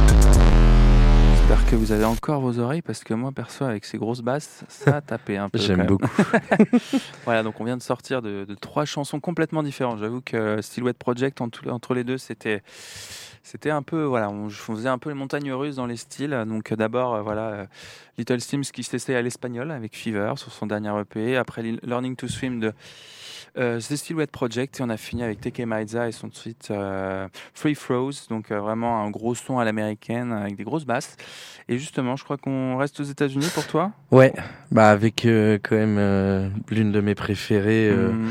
J'espère que vous avez encore vos oreilles parce que moi perso avec ces grosses basses ça a tapé un peu. J'aime beaucoup. Voilà, donc on vient de sortir de 3 chansons complètement différentes. J'avoue que Silhouette Project entre les deux c'était un peu, voilà, on faisait un peu les montagnes russes dans les styles. Donc d'abord, Little Sims qui s'essaye à l'espagnol avec Fever sur son dernier EP. Après Learning to Swim de The Silhouette Project. Et on a fini avec Teke Maiza et son titre Free Throws. Donc vraiment un gros son à l'américaine avec des grosses basses. Et justement, je crois qu'on reste aux États-Unis pour toi. Ouais, avec quand même l'une de mes préférées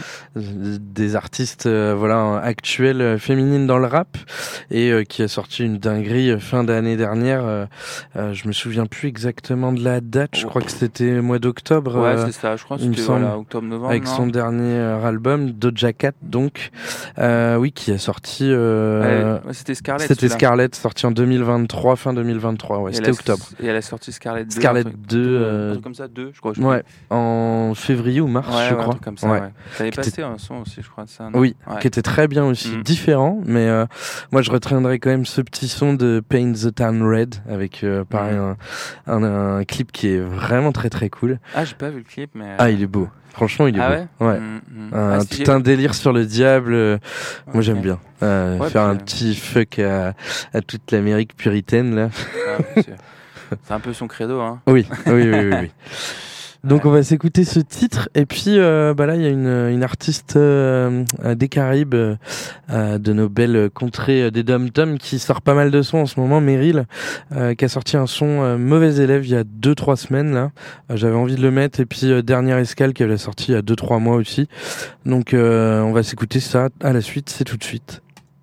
des artistes actuelles féminines dans le rap et qui a sorti une dinguerie fin d'année dernière. Je me souviens plus exactement de la date. Je crois que c'était mois d'octobre. Ouais, c'est ça. Je crois que c'était octobre-novembre. Avec son dernier album, Doja Cat, donc, qui a sorti... c'était Scarlett. C'était Scarlett, sorti en 2023, fin 2023, c'était octobre. Et elle a sorti Scarlett 2. Scarlett 2. Un truc comme ça, 2, je crois. En février ou mars, je crois. Un truc comme ça, T'avais passé un son aussi, je crois, de ça. Non oui, qui était très bien aussi, différent, mais moi je retiendrai quand même ce petit son de Paint the Town Red, avec pareil un clip qui est vraiment très très cool. Ah, j'ai pas vu le clip, mais... Ah, il est beau. Franchement, il est beau. Ouais. Tout un délire sur le diable. Moi, j'aime bien. Faire un petit fuck à toute l'Amérique puritaine, là. C'est un peu son credo, hein. Oui. Donc on va s'écouter ce titre et puis là il y a une artiste des Caraïbes de nos belles contrées des Dom-Tom qui sort pas mal de sons en ce moment, Meryl, qui a sorti un son Mauvais élève il y a 2-3 semaines là. J'avais envie de le mettre et puis Dernière escale qu'elle a sorti il y a 2-3 mois aussi. Donc on va s'écouter ça à la suite, c'est tout de suite.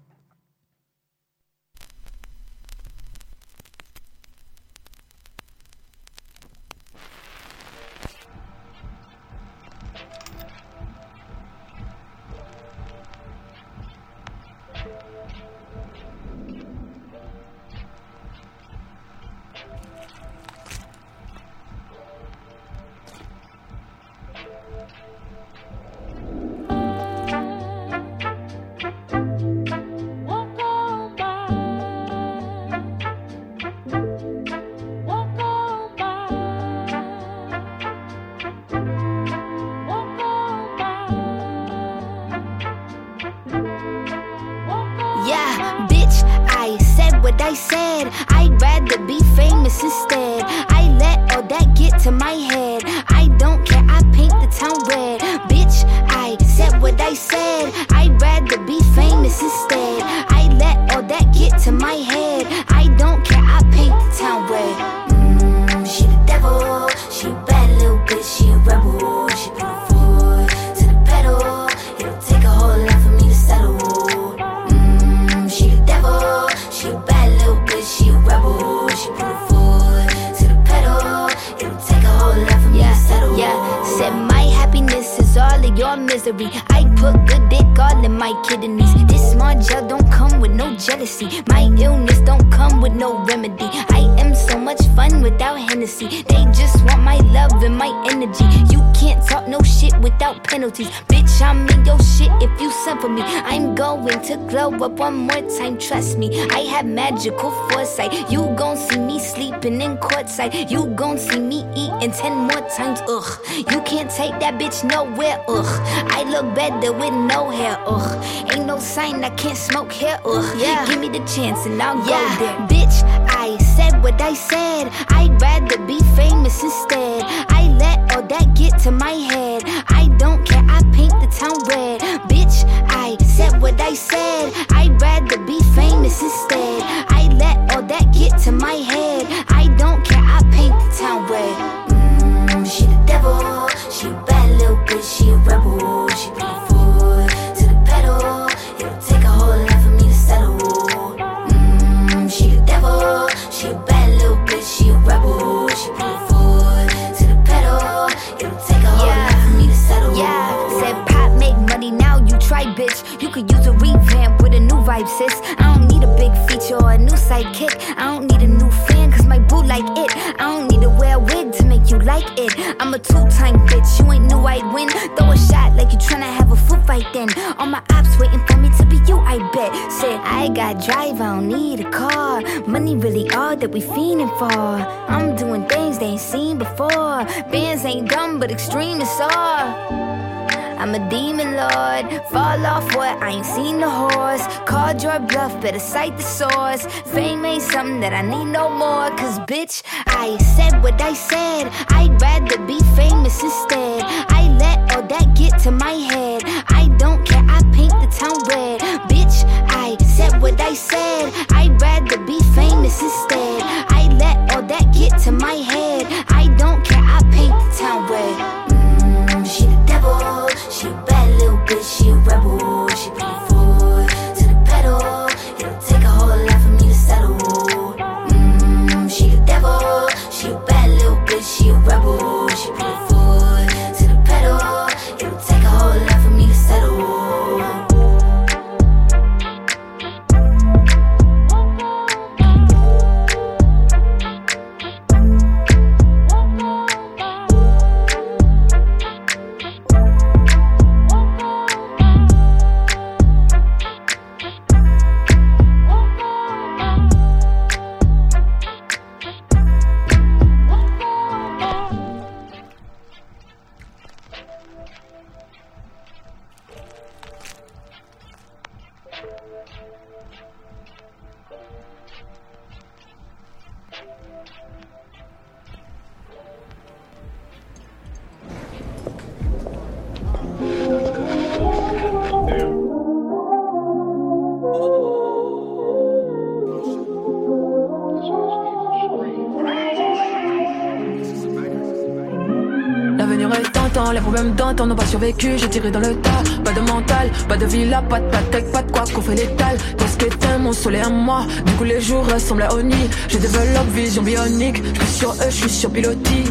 I said I'd rather be famous instead. I let all that get to my head. I don't care, I paint the town red. Bitch, I said what I said. I'd rather be famous instead. I let all that get to my head. I don't care, I paint the town red. She the devil, she a bad little bitch, she a rebel. She put her foot to the pedal. It'll take a whole lot for me to settle. She the devil, she a bad little bitch, she a rebel. She put her foot to the pedal. It'll take a whole lot for me to settle. Yeah, said my happiness is all of your misery. I put good dick all in my kidneys. This small gel don't come with no jealousy. My illness don't come with no remedy. I am so much fun without Hennessy. They just want my love and my energy. You can't talk no shit without penalties. Bitch, I'm in your shit if you send for me. I'm going to glow up one more time, trust me. I have magical foresight. You gon' see me sleeping in courtside. You gon' see me eating 10 more times, ugh. You can't take that bitch nowhere, ugh. I look better with no hair, ugh. Ain't no sign I can't smoke here, ugh. Yeah. Give me the chance and I'll go there. Bitch, I said what I said. I'd rather be famous instead. I let all that get to my head. I don't care, I paint the town red. Bitch, I said what I said. I'd rather be famous instead. I let all that get to my head. I don't care, I paint the town red. She the devil, she a bad little bitch, she a rebel. She put her foot to the pedal. It'll take a whole lot for me to settle. She the devil, she a bad little bitch, she a rebel. She put her foot to the pedal. It'll take a whole lot for me to settle. Yeah, said pop make money, now you try, bitch. You could use a revamp with a new vibe, sis. I don't need a big feature or a new sidekick. I don't need a new fan, cause my boo like it. I don't need to wear a wig to make you like it. I'm a two-time bitch, you ain't knew I'd win. Throw a shot like you tryna have a foot fight then. All my ops waiting for me to be you, I bet. Said I got drive, I don't need a car. Money really all that we fiending for. I'm doing things they ain't seen before. Bands ain't dumb, but extreme is all. I'm a demon lord, fall off what, I ain't seen the horse. Called your bluff, better cite the source. Fame ain't something that I need no more. Cause bitch, I said what I said. I'd rather be famous instead. I let all that get to my head. I don't care, I paint the town red. Bitch, I said what I said. I'd rather be famous instead. I let all that get to my head. I don't care, I paint the town red. She the devil, she a bad little bitch, she a rebel. She put her foot to the pedal. It'll take a whole lot for me to settle. She the devil, she a bad little bitch, she a rebel. She put her foot to the pedal. It'll take a whole lot. J'ignorais tentant, les problèmes d'antan n'ont pas survécu. J'ai tiré dans le tas, pas de mental, pas de villa, pas de patek, pas de quoi qu'on fait l'étal. Qu'est-ce que t'aimes, mon soleil à moi? Du coup les jours ressemblent aux nuits. Je développe vision bionique, je suis sur eux, je suis sur pilotis.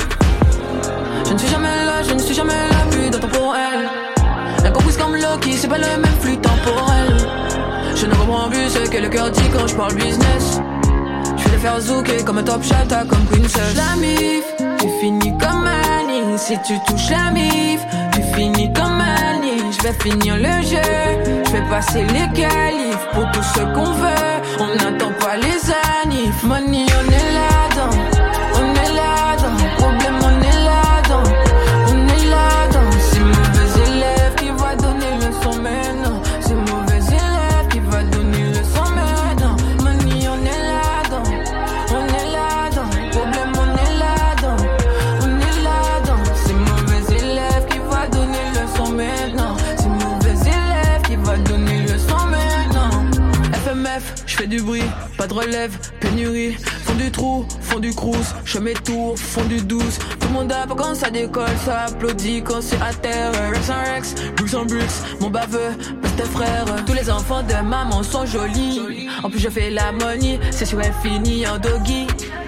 Je ne suis jamais là, je ne suis jamais là, plus de temps pour elle. Incomprise comme Loki, c'est pas le même flux temporel. Je ne comprends plus ce que le cœur dit quand je parle business. Je vais les faire zouker comme un top shot, comme princess. La mif, tu finis comme Annie. Si tu touches la mif, tu finis comme Annie. Je vais finir le jeu, je vais passer les qualifs. Pour tout ce qu'on veut, on n'attend pas les anifs. Money, on est là-dedans, on est là-dedans. Problème, on est là-dedans, on est là-dedans. C'est mauvais élève qui va donner le son maintenant. C'est mauvais élève qui va donner le son maintenant. Money, on est là-dedans, on est là-dedans. Problème, on est là-dedans, on est là-dedans. C'est mauvais élève qui va donner le son maintenant. C'est mauvais élève qui va donner le son maintenant. FMF, je fais du bruit, pas de relève, pénurie. Fond du trou, fond du cruise, je mets tour, fond du 12. Tout le monde a pas quand ça décolle, ça applaudit quand c'est à terre. Rex en Rex, Brooks en Brooks, mon baveux, best frère. Tous les enfants de maman sont jolis. En plus je fais la money, c'est sûr elle finit en doggy.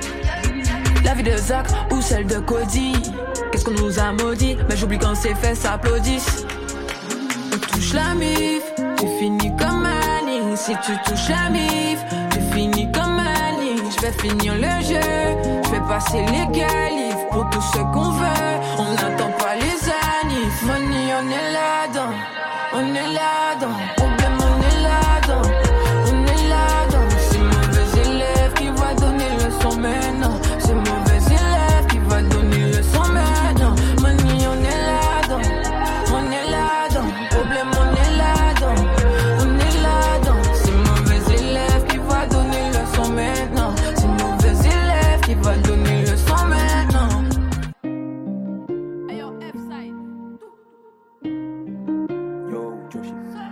La vie de Zach ou celle de Cody. Qu'est-ce qu'on nous a maudit, mais j'oublie quand c'est fait, ça applaudisse. On touche la mif, tu finis comme Annie. Si tu touches la mif, tu finis comme Annie. Je vais finir le jeu, je vais passer les qualifs. Pour tout ce qu'on veut, on n'attend pas les anifs. Money, on est là-dedans, on est là-dedans. Problème, on est là-dedans, on est là-dedans. C'est mauvais élève qui va donner le son maintenant. C'est mauvais élève qui va donner le son maintenant. Money, on est là-dedans, on est là-dedans. Problème, on est là-dedans, on est là-dedans. C'est mauvais élève qui va donner le son maintenant. C'est mauvais élève qui va donner le son maintenant. Ayo, F-side. Yo, Joshi.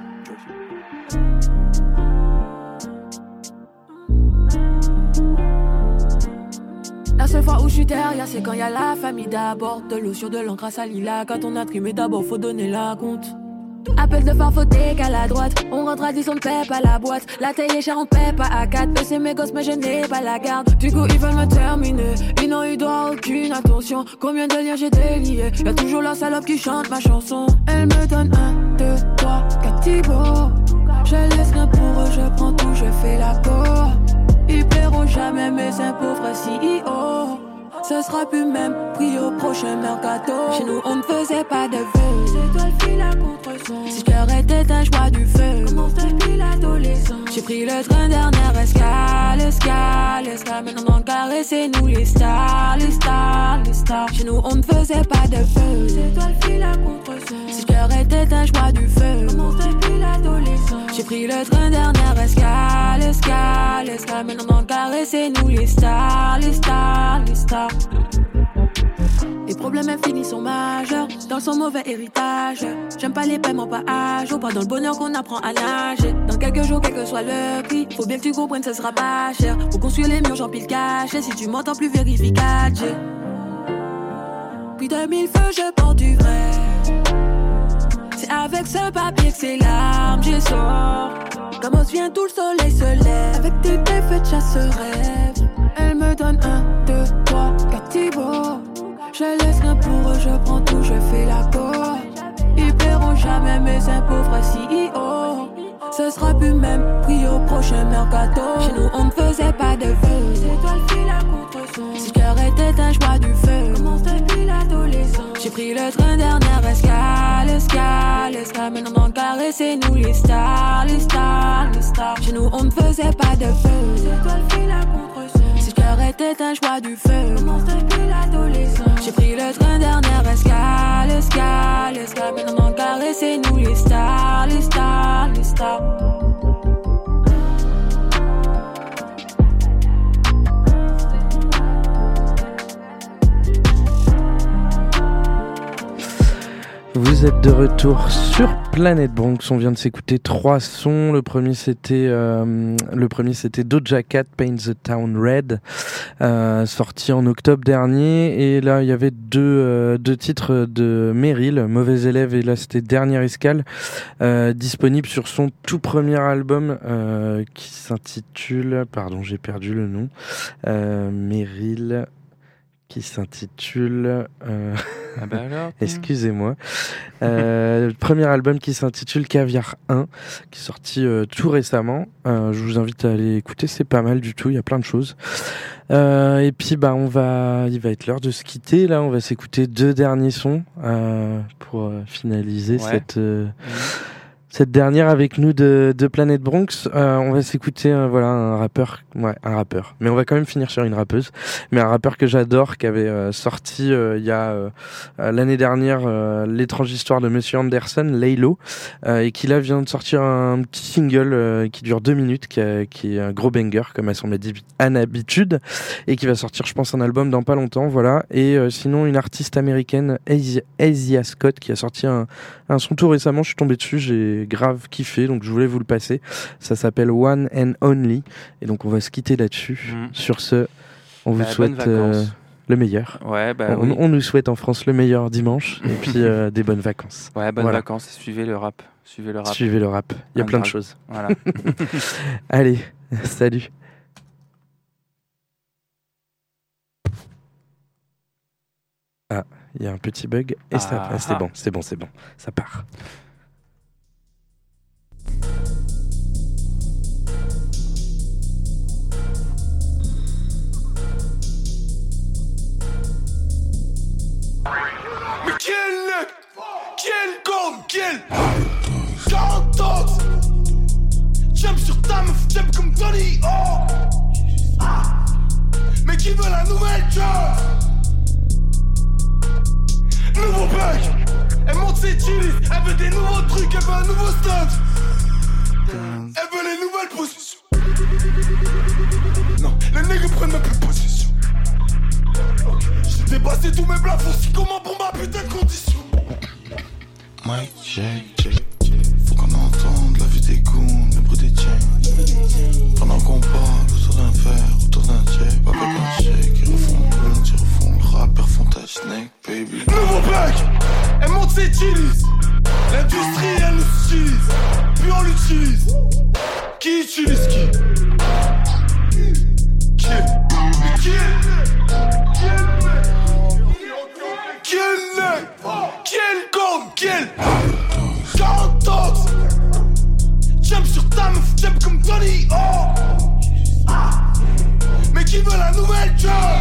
La seule fois où je suis derrière, c'est quand y a la famille d'abord. De l'eau sur de l'encre à salila. Quand on a trimé d'abord, faut donner la compte. Appel de farfauté qu'à la droite. On rentre à 10, on pèpe à la boîte. La taille est chère, on paie pas à 4. Eux c'est mes gosses, mais je n'ai pas la garde. Du coup ils veulent me terminer. Ils n'ont eu droit à aucune attention. Combien de liens j'ai déliés. Y'a toujours la salope qui chante ma chanson. Elle me donne 1, 2, 3, 4 Thibaut. Je laisse rien pour eux, je prends tout, je fais la peau. Ils paieront jamais mes impôts, vrai CEO. Ce sera plus même prix au prochain mercato. Chez nous on ne faisait pas de vœux. C'est toi le fil à contre-son. Si je cœur était un choix du feu. Commence depuis l'adolescence. J'ai pris le train dernière escale. Maintenant dans le carré c'est nous les stars. Chez nous on ne faisait pas de feu. C'est toi le fil à contre-son. Si je cœur était un choix du feu. Commence depuis l'adolescence. J'ai pris le train dernière escale. Maintenant dans le carré c'est nous les stars. Les problèmes infinis sont majeurs, dans son mauvais héritage. J'aime pas les paiements pas à jour, pas dans le bonheur qu'on apprend à nager. Dans quelques jours, quel que soit le prix, faut bien que tu comprennes, ce sera pas cher. Pour construire les murs, j'empile caché. Si tu m'entends plus, vérifie 4G. Puis de 1000 feux, je porte du vrai. C'est avec ce papier que c'est larmes, j'ai sort. Comme on se vient, tout le soleil se lève. Avec tes défaites, chasse rêve. Elle me donne 1, 2, 3, 4 Thibaut. Je laisse rien pour eux, je prends tout, je fais la peau. Ils paieront jamais mes impôts, vrai CEO. Ce sera plus même prix au prochain mercato. Chez nous on ne faisait pas de vœux. C'est toi le fil à contre-son. Si le cœur était un choix du feu. Commence depuis l'adolescence. J'ai pris le train dernière escale. Maintenant dans le carré c'est nous les stars. Chez nous on ne faisait pas de feu. C'est toi le fil à contre-son. Si le cœur était un choix du feu. Commence depuis l'adolescence. J'ai pris le train dernière escale. Maintenant dans le carré c'est nous les stars. Vous êtes de retour sur Planète Bronx. On vient de s'écouter 3 sons. Le premier c'était Doja Cat, Paint the Town Red, sorti en octobre dernier. Et là il y avait deux titres de Meryl, Mauvais élève, et là c'était Dernière escale, disponible sur son tout premier album qui s'intitule, pardon j'ai perdu le nom, Meryl, qui s'intitule ah bah alors, excusez-moi, le premier album qui s'intitule Caviar 1, qui est sorti tout récemment. Je vous invite à aller écouter, c'est pas mal du tout, il y a plein de choses. Et puis il va être l'heure de se quitter. Là on va s'écouter 2 derniers sons pour finaliser cette dernière avec nous de Planète Bronx. On va s'écouter un rappeur, mais on va quand même finir sur une rappeuse, mais un rappeur que j'adore, qui avait sorti il y a l'année dernière L'étrange histoire de Monsieur Anderson, Laylo, et qui là vient de sortir un petit single qui dure 2 minutes, qui est un gros banger comme à son habitude, et qui va sortir je pense un album dans pas longtemps, voilà. Et sinon une artiste américaine, Asia Scott, qui a sorti un son tout récemment, je suis tombé dessus, j'ai grave kiffé, donc je voulais vous le passer. Ça s'appelle One and Only, et donc on va se quitter là-dessus. Sur ce, on vous souhaite le meilleur. Ouais, on nous souhaite en France le meilleur dimanche, et puis des bonnes vacances. Ouais, bonnes vacances, et suivez le rap. Suivez le rap, il y a plein de choses. Voilà. Allez, salut. Ah, il y a un petit bug, et c'est bon, ça part. Mais quel gomme, quel 40 ans. J'aime sur ta meuf, j'aime comme Tony, mais qui veut la nouvelle chose? Nouveau bug, elle monte ses chilis, elle veut des nouveaux trucs, elle veut un nouveau stunt. Elle veut les nouvelles positions. Non, les nègres prennent même plus position. J'ai dépassé tous mes plafonds, si comment pour ma putain de condition. Mike, check. Faut qu'on entende la vie des goons, le bruit des chains. Pendant qu'on parle autour d'un verre, autour d'un jet, avec un chèque, ils refont le rappeur font ta snake, baby. Nouveau bug, elle monte ses chilis. L'industrie, elle nous utilise, puis on l'utilise. Qui utilise qui? Quel gomme, quel 40 ans. J'aime sur ta meuf, j'aime comme Tony, mais qui veut la nouvelle job?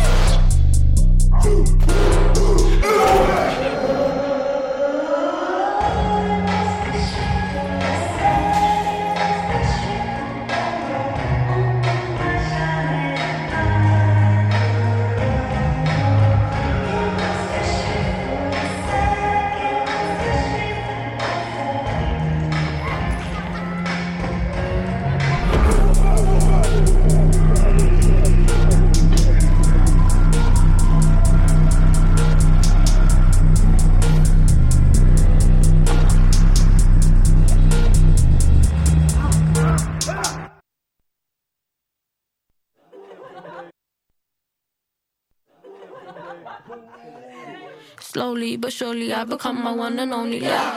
Slowly but surely I become my one and only. Yeah.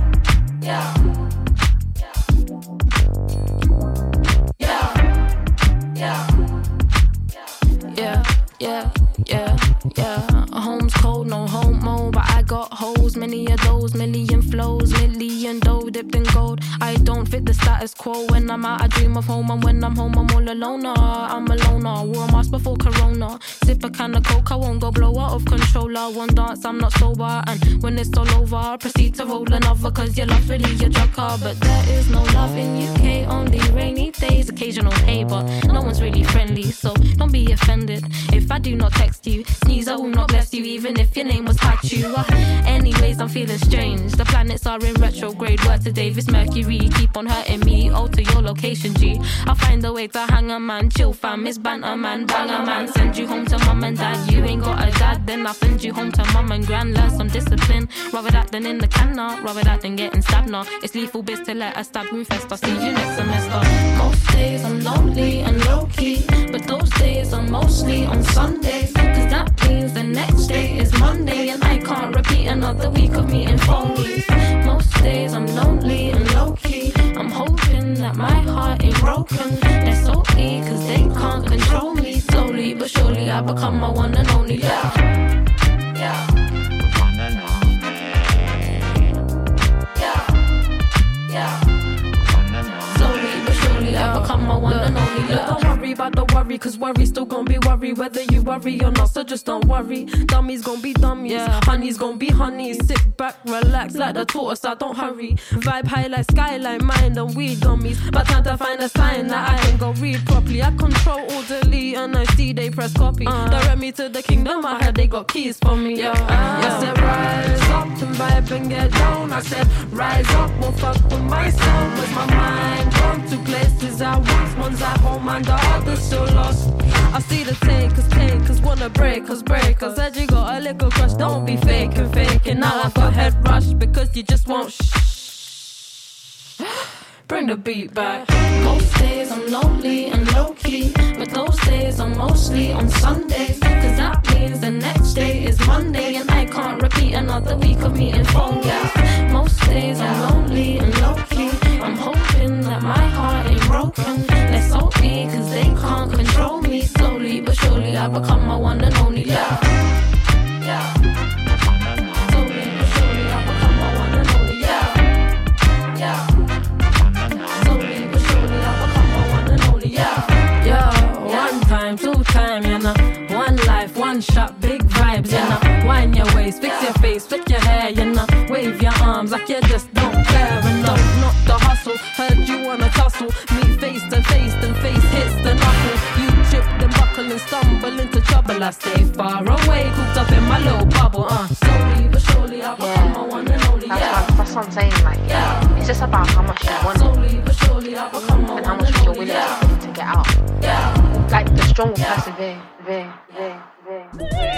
Home's cold, no homo, but I got hoes, many of those, million flows, million dough dipped in gold. I don't fit the status quo. When I'm out, I dream of home, and when I'm home, I'm all alone. I'm a loner. Wore a mask before Corona. Sip a can of coke, I won't go blow out of controller. One dance, I'm not sober, and when it's all over, I proceed to roll another. Cause your love's really your drug car, but there is no love in UK. Only rainy days, occasional hey, but no one's really friendly, so don't be offended if I do not text you. Sneeze, I will not bless you, even if your name was Hachu. Anyways, days I'm feeling strange. The planets are in retrograde. Work today, this Mercury keep on hurting me. Alter your location, G. I'll find a way to hang a man, chill fam. Miss banter man, bang a man. Send you home to mum and dad. You ain't got a dad, then I'll send you home to mum and gran. Learn some discipline. Rather that than in the can now. Rather that than getting stabbed now. It's lethal biz to let a stab Rufus. I'll see you next semester. Most days I'm lonely and low-key, but those days are mostly on Sundays, cause that means the next day is Monday, and I can't repeat another week of meeting phonies. Most days I'm lonely and low-key, I'm hoping that my heart ain't broken. They're so weak cause they can't control me. Slowly but surely I become my one and only. Yeah. I become my one and only. Look, don't worry about the worry, cause worry still gon' be worry. Whether you worry or not, so just don't worry. Dummies gon' be dummies, yeah. Honey's gon' be honeys. Sit back, relax, like the tortoise, I don't hurry. Vibe high like skyline, mind and weed gummies. But time to find a sign that I can go read properly. I control all delete and I see they press copy. Direct me to the kingdom, I heard they got keys for me, yeah. I said rise up and vibe and get down. I said rise up, won't fuck with myself. With my mind gone to places I once, one's at home and the other's still lost. I see the takers, wanna break us. Said you got a little crush, don't be faking. Now I've got head rush because you just won't bring the beat back. Most days I'm lonely and low-key, but those days are mostly on Sundays, cause that means the next day is Monday, and I can't repeat another week of meeting phone gaps. Most days I'm lonely and low-key, I'm hoping that my heart ain't broken. They're so weak cause they can't control me. Slowly but surely I become my one and only. Yeah. Slowly but surely I become my one and only. Yeah. Slowly but surely I become my one and only. Yeah. One time, two time, you know. One life, one shot, big vibes, you know. Wind your waist, fix your face, flick your hair, you know. Wave your arms like you just don't care enough. Not the hustle, heard you wanna tussle. Meet face to face, then face hits the knuckle. You trip, then buckle and stumble into trouble. I stay far away, cooped up in my little bubble. Slowly but surely I become my one and only. That's what I'm saying, like, it's just about how much you want Slowly but surely I become my and how much you're willing to get out. Like, the strong will persevere.